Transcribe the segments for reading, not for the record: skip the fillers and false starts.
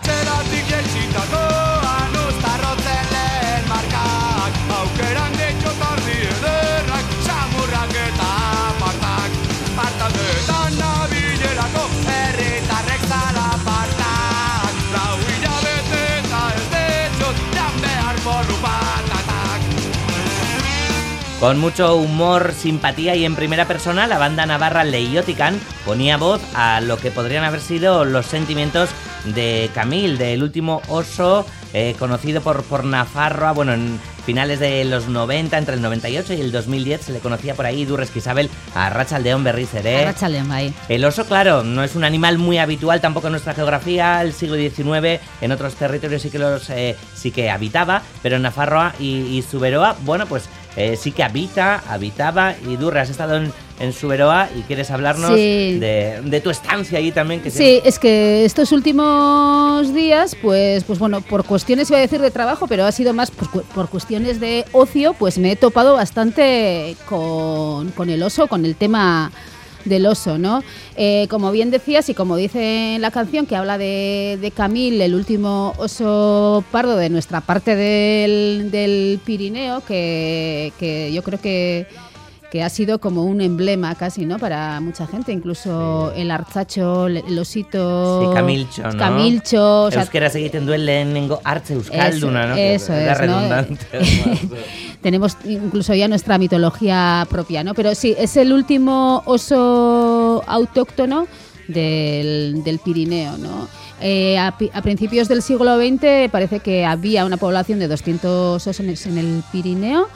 atzeratik jaitsita doan uztarrotzen lehen markak, aukeran getxo tardi ederrak, samurrak eta apartak, hartaldetan nabilerako herritarrek zalapartak, lau hilabete eta ez dezot jan behar porru patatak. Con mucho humor, simpatía y en primera persona, la banda navarra Leiotican ponía voz a lo que podrían haber sido los sentimientos de Camil, del último oso conocido por Nafarroa, bueno, en finales de los 90, entre el 98 y el 2010 se le conocía por ahí, Idurrez Isabel, a Arratsaldeon berriz ere. Arratsaldeon, bai. El oso, claro, no es un animal muy habitual tampoco en nuestra geografía, el siglo XIX, en otros territorios sí que habitaba, pero en Nafarroa y Zuberoa, bueno, pues sí que habitaba. Idurre, has estado en Zuberoa y quieres hablarnos de tu estancia allí también. Que sí, es que estos últimos días, pues bueno, por cuestiones, iba a decir de trabajo, pero ha sido más por cuestiones de ocio, pues me he topado bastante con el oso, con el tema del oso, ¿no? Como bien decías y como dice en la canción que habla de Camil, el último oso pardo de nuestra parte del Pirineo, que yo creo que ha sido como un emblema casi, ¿no? Para mucha gente, incluso el artzacho, el osito... Sí, Camilcho, ¿no? Camilcho... O sea, euskaraz egiten duen lehenengo hartze euskalduna, ¿no? Eso que es, redundante. ¿no? Tenemos incluso ya nuestra mitología propia, ¿no? Pero sí, es el último oso autóctono del Pirineo, ¿no? A principios del siglo XX parece que había una población de 200 osos en el Pirineo.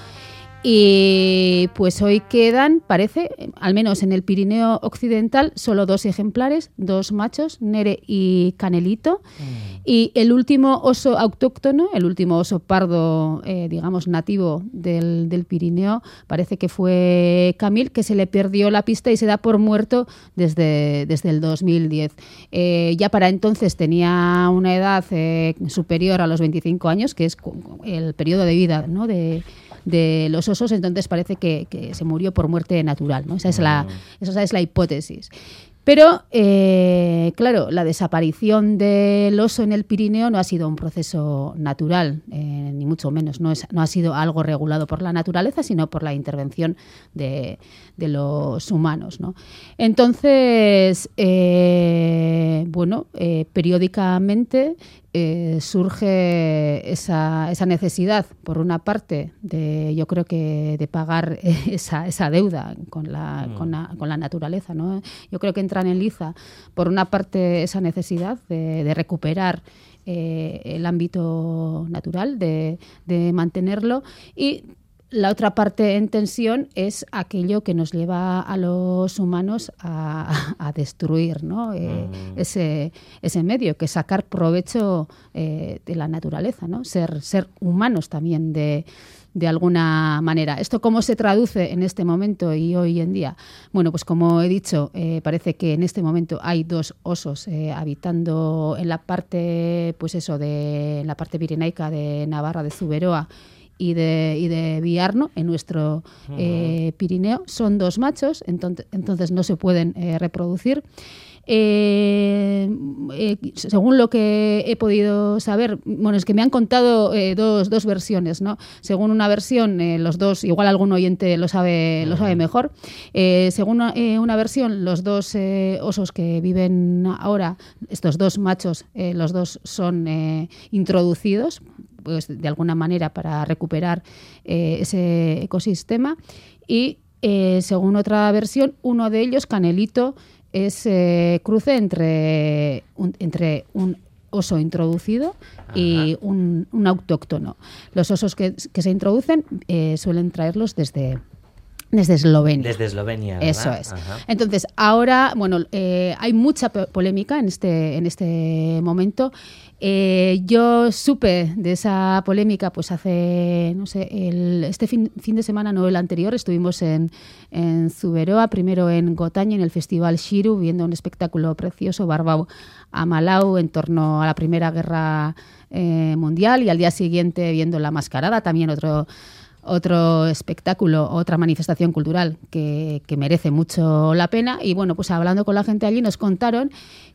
Y pues hoy quedan, parece, al menos en el Pirineo occidental, solo 2 ejemplares, 2 machos, Nere y Canelito. Y el último oso autóctono, el último oso pardo, digamos, nativo del Pirineo, parece que fue Camil, que se le perdió la pista y se da por muerto desde el 2010. Ya para entonces tenía una edad superior a los 25 años, que es el periodo de vida, ¿no? de los osos, entonces parece que se murió por muerte natural, ¿no? Esa es la hipótesis. Pero, claro, la desaparición del oso en el Pirineo no ha sido un proceso natural, ni mucho menos. No ha sido algo regulado por la naturaleza, sino por la intervención de los humanos, ¿no? Entonces, periódicamente surge esa necesidad, por una parte, yo creo que de pagar esa deuda con la naturaleza, ¿no? Yo creo que entran en liza, por una parte, esa necesidad de recuperar el ámbito natural, de mantenerlo, y la otra parte en tensión es aquello que nos lleva a los humanos a destruir, ¿no? Ese medio, que es sacar provecho de la naturaleza, ¿no? Ser humanos también de alguna manera. ¿Esto cómo se traduce en este momento y hoy en día? Bueno, pues como he dicho, parece que en este momento hay 2 osos habitando en la parte, pues eso, en la parte pirenaica de Navarra, de Zuberoa y de Biarno, en nuestro Pirineo. Son 2 machos, entonces no se pueden reproducir. Según lo que he podido saber, bueno, es que me han contado dos versiones, ¿no? Según una versión, los 2, igual algún oyente lo sabe mejor. Según una versión, los 2 osos que viven ahora, estos 2 machos, los 2 son introducidos, pues de alguna manera, para recuperar ese ecosistema. Y según otra versión, uno de ellos, Canelito, es cruce entre un oso introducido y un autóctono. Los osos que se introducen suelen traerlos desde Eslovenia. Desde Eslovenia, ¿verdad? Eso es. Ajá. Entonces, ahora, bueno, hay mucha polémica en este momento. Yo supe de esa polémica pues hace, no sé, este fin de semana, no el anterior, estuvimos en Zuberoa, primero en Gotaña, en el Festival Xiru, viendo un espectáculo precioso, Barbau Amalau, en torno a la Primera Guerra Mundial, y al día siguiente viendo La Mascarada, también otro espectáculo, otra manifestación cultural que merece mucho la pena. Y bueno, pues hablando con la gente allí nos contaron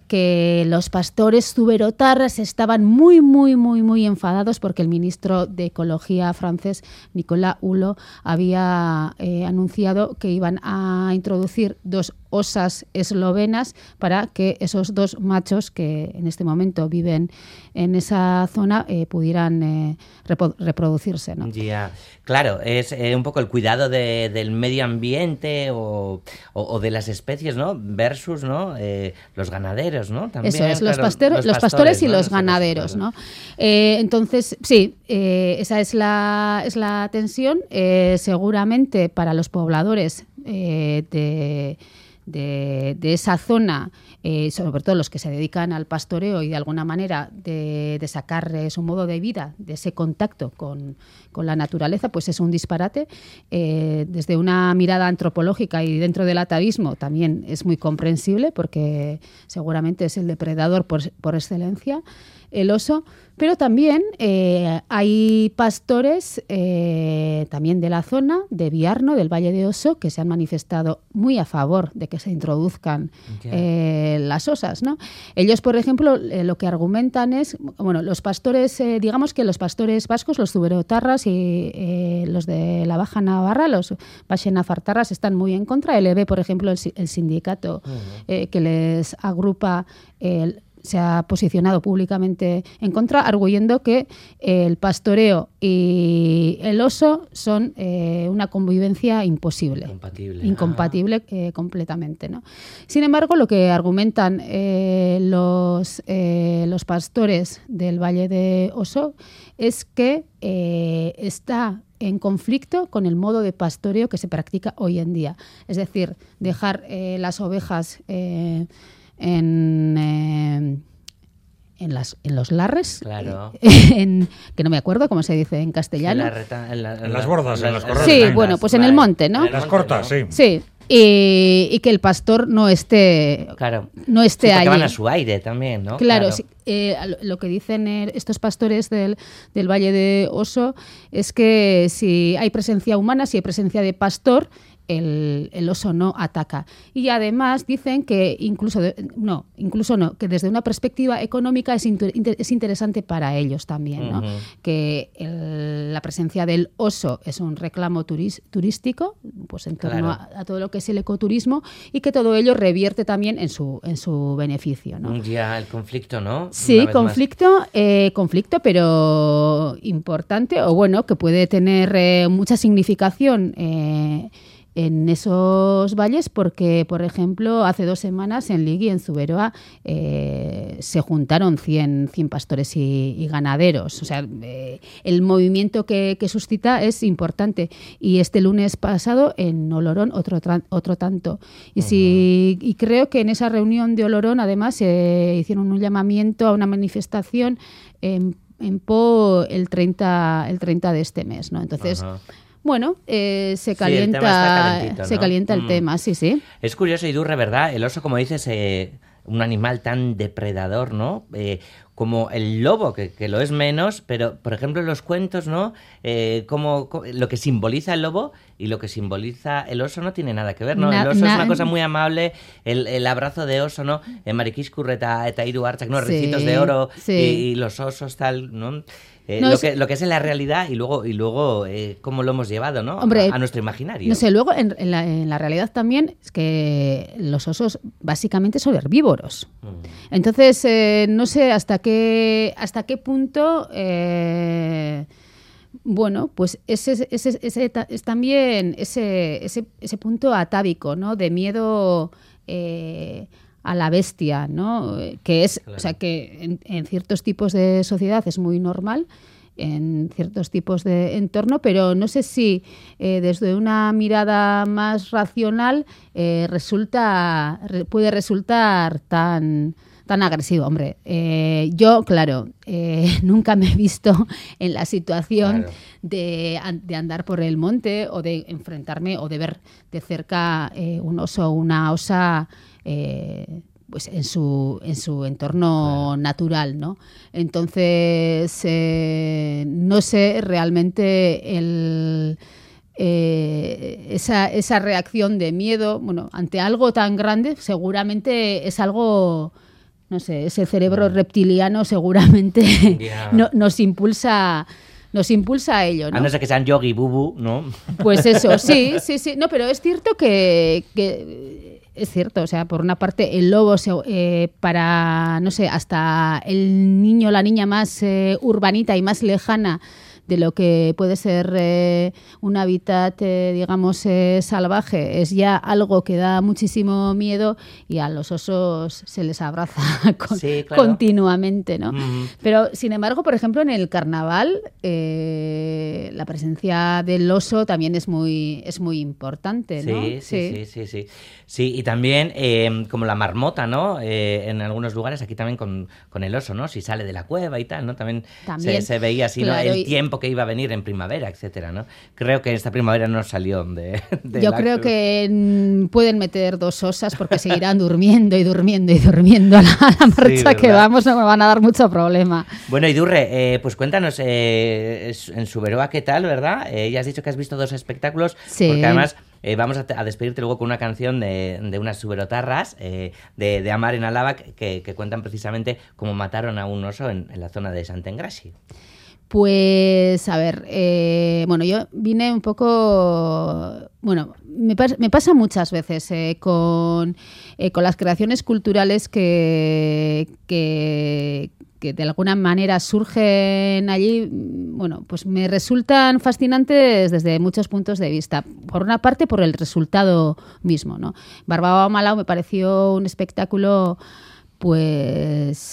que los pastores zuberotarras estaban muy, muy, muy, muy enfadados porque el ministro de Ecología francés, Nicolas Hulot, había anunciado que iban a introducir 2 osas eslovenas para que esos 2 machos que en este momento viven en esa zona pudieran reproducirse, ¿no? Ya, claro, es un poco el cuidado del medio ambiente o de las especies, ¿no? Versus, ¿no? Los ganaderos, ¿no? También, eso es, los, claro, los pastores y ¿no? los ganaderos, ¿no? Entonces, sí, esa es la tensión. Seguramente para los pobladores de esa zona, sobre todo los que se dedican al pastoreo y de alguna manera de sacar su modo de vida, de ese contacto con la naturaleza, pues es un disparate. Desde una mirada antropológica y dentro del atavismo también es muy comprensible porque seguramente es el depredador por excelencia, el oso. Pero también hay pastores también de la zona, de Biarno, del Valle de Oso, que se han manifestado muy a favor de que se introduzcan las osas, ¿no? Ellos, por ejemplo, lo que argumentan es, bueno, los pastores, digamos que los pastores vascos, los zuberotarras y los de la Baja Navarra, los baxenafartarras, están muy en contra. El EB, por ejemplo, el sindicato que les agrupa, se ha posicionado públicamente en contra, arguyendo que el pastoreo y el oso son una convivencia imposible. Incompatible completamente, ¿no? Sin embargo, lo que argumentan los pastores del Valle de Oso es que está en conflicto con el modo de pastoreo que se practica hoy en día. Es decir, dejar las ovejas en los larres, claro. Que no me acuerdo cómo se dice en castellano. En las bordas, en los corrales. Sí, bueno, pues en el monte, ¿no? En las cortas, sí. Sí. Y que el pastor no esté, claro. no esté allí. Van a su aire también, ¿no? Claro, sí, lo que dicen estos pastores del Valle de Oso es que si hay presencia humana, si hay presencia de pastor, el oso no ataca. Y además dicen que incluso no, que desde una perspectiva económica es interesante para ellos también, ¿no? Que la presencia del oso es un reclamo turístico, pues en torno a todo lo que es el ecoturismo, y que todo ello revierte también en su beneficio, ¿no? Ya, el conflicto, ¿no? Sí, conflicto, pero importante, o bueno, que puede tener mucha significación en esos valles, porque, por ejemplo, hace 2 semanas en Ligui, en Zuberoa, se juntaron 100 pastores y ganaderos. O sea, el movimiento que suscita es importante. Y este lunes pasado en Olorón otro tanto. Y creo que en esa reunión de Olorón, además, hicieron un llamamiento a una manifestación en Po el 30 de este mes, ¿no? Entonces... Bueno, se calienta el tema, sí. Es curioso, Idurre, ¿verdad? El oso, como dices, un animal tan depredador, ¿no? Como el lobo, que lo es menos, pero, por ejemplo, en los cuentos, ¿no? Como lo que simboliza el lobo y lo que simboliza el oso no tiene nada que ver, ¿no? El oso es una cosa muy amable, el abrazo de oso, ¿no? Marikiskurreta, eta hiru hartzak, ¿no? Ricitos de oro y los osos, tal, ¿no? Lo que es en la realidad y luego cómo lo hemos llevado, ¿no? Hombre, a nuestro imaginario. No sé, luego en la realidad también es que los osos básicamente son herbívoros. Entonces, no sé hasta qué punto... bueno, pues ese es también ese punto atávico, ¿no? De miedo... a la bestia, ¿no? Que es, claro. O sea, que en ciertos tipos de sociedad es muy normal, en ciertos tipos de entorno, pero no sé si desde una mirada más racional puede resultar tan agresivo. Hombre, yo, claro, nunca me he visto en la situación de andar por el monte o de enfrentarme o de ver de cerca un oso o una osa pues en su entorno natural, ¿no? Entonces, no sé realmente esa reacción de miedo, bueno, ante algo tan grande, seguramente es algo no sé, ese cerebro reptiliano seguramente nos impulsa a ello, ¿no? A no ser que sean yogi bubu, ¿no? Pues eso, sí. No, pero es cierto que es cierto, o sea, por una parte el lobo para, no sé, hasta el niño o la niña más urbanita y más lejana de lo que puede ser un hábitat, digamos, salvaje, es ya algo que da muchísimo miedo, y a los osos se les abraza continuamente, ¿no? Pero, sin embargo, por ejemplo, en el carnaval la presencia del oso también es muy importante, ¿no? Sí, y también como la marmota, ¿no? En algunos lugares, aquí también con el oso, ¿no? Si sale de la cueva y tal, ¿no? También se veía así, claro, ¿no? El tiempo que iba a venir en primavera, etcétera, ¿no? Creo que esta primavera no salió de yo creo que pueden meter 2 osas porque seguirán durmiendo a la marcha, que vamos, no me van a dar mucho problema. Bueno, Idurre, pues cuéntanos en Suberoa qué tal, ¿verdad? Ya has dicho que has visto 2 espectáculos, porque además vamos a despedirte luego con una canción de unas suberotarras de Amaren Alabak que cuentan precisamente cómo mataron a un oso en la zona de Santa Engràcia. Pues, a ver, bueno, yo vine un poco... Bueno, me pasa muchas veces con las creaciones culturales que de alguna manera surgen allí, bueno, pues me resultan fascinantes desde muchos puntos de vista. Por una parte, por el resultado mismo, ¿no? Barbao Malao me pareció un espectáculo, pues...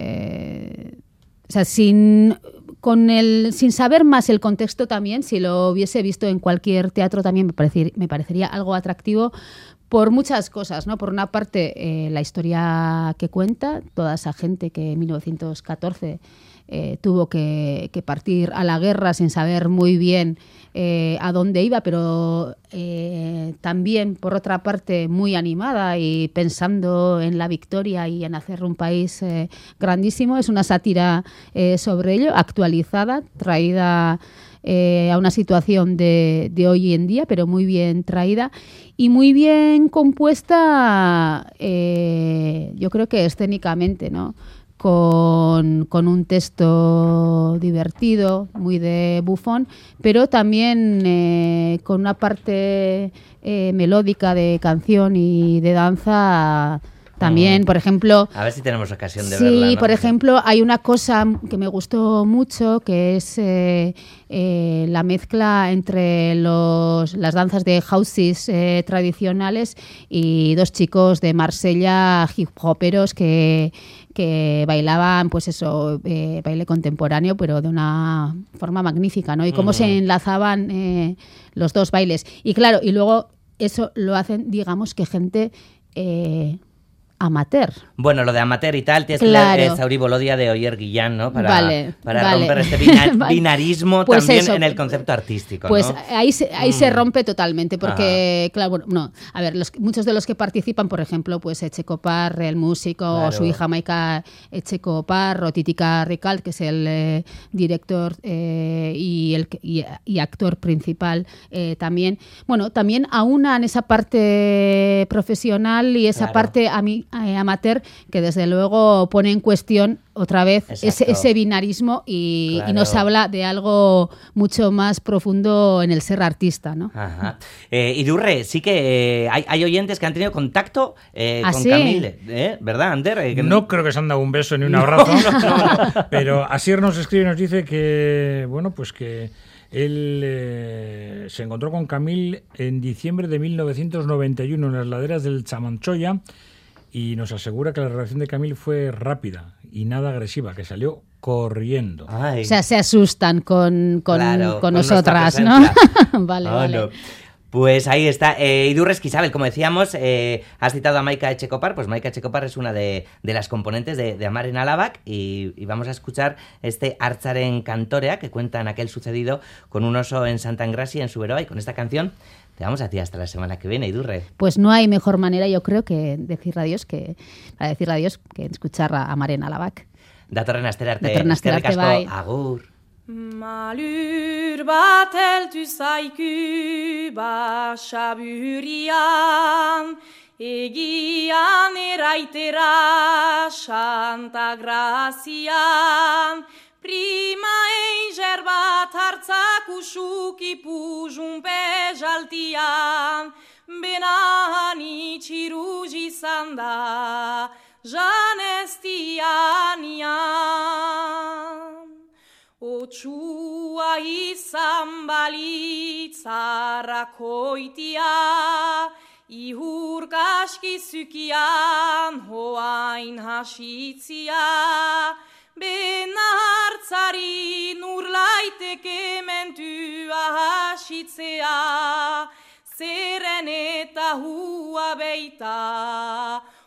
o sea, sin saber más el contexto también, si lo hubiese visto en cualquier teatro también me parecería algo atractivo por muchas cosas, ¿no? Por una parte, la historia que cuenta, toda esa gente que en 1914 tuvo que partir a la guerra sin saber muy bien a dónde iba, pero también, por otra parte, muy animada y pensando en la victoria y en hacer un país grandísimo. Es una sátira sobre ello, actualizada, traída a una situación de hoy en día, pero muy bien traída y muy bien compuesta, yo creo que escénicamente, ¿no? Con un texto divertido, muy de bufón, pero también con una parte melódica de canción y de danza. También, por ejemplo... A ver si tenemos ocasión de verla, Sí, ¿no? por ejemplo, hay una cosa que me gustó mucho, que es la mezcla entre las danzas de houses tradicionales y 2 chicos de Marsella, hip hoperos, que bailaban, pues eso, baile contemporáneo, pero de una forma magnífica, ¿no? Y cómo se enlazaban los 2 bailes. Y claro, y luego eso lo hacen, digamos, que gente... amateur. Bueno, lo de amateur y tal, tienes claro. que leer Zauri Bolodia de Oyer Guillán, ¿no? Para vale. romper este binarismo pues también eso, en el concepto artístico, pues, ¿no? Ahí se rompe totalmente, porque, claro, bueno, no, a ver, muchos de los que participan, por ejemplo, pues Echecopar, el músico, claro. O su hija Maika Echecopar, o Titica Ricalt, que es el director y actor principal también. Bueno, también aunan esa parte profesional y esa parte amateur, que desde luego pone en cuestión otra vez ese binarismo y nos habla de algo mucho más profundo en el ser artista, ¿no? Ajá. Idurre, sí que hay oyentes que han tenido contacto con Camille, ¿verdad, Ander? No creo que se han dado un beso ni un abrazo, pero Asier nos escribe y nos dice que, bueno, pues que él se encontró con Camille en diciembre de 1991 en las laderas del Chamanchoya, y nos asegura que la reacción de Camille fue rápida y nada agresiva, que salió corriendo. Ay. O sea, se asustan con nosotras, ¿no? Vale, vale. No. Pues ahí está. Idurre Esquisabel, como decíamos, has citado a Maika Echecopar. Pues Maika Echecopar es una de las componentes de Amaren Alabak, y vamos a escuchar este Artzaren Kantorea, que cuentan aquel sucedido con un oso en Santa Engràcia, en Suberoa, y con esta canción te vamos a ti hasta la semana que viene, Idurre. Pues no hay mejor manera, yo creo, que decirle adiós que escuchar a Amaren Alabak. Datorren astera arte. Eskerrik asko, bai. Agur. Malur bat heldu zaiku basaburian, Egian eraitera Santa Grazian, prima eiger bat hartzak usuk ipuzun pejaltian, benan itxiruz izan da janestianian. Otsua izan balitz arrakoitia, ihurkaski zukian hoain hasitzia, bena hartzari nurlaiteke mentua hasitzea, zeren eta hua beita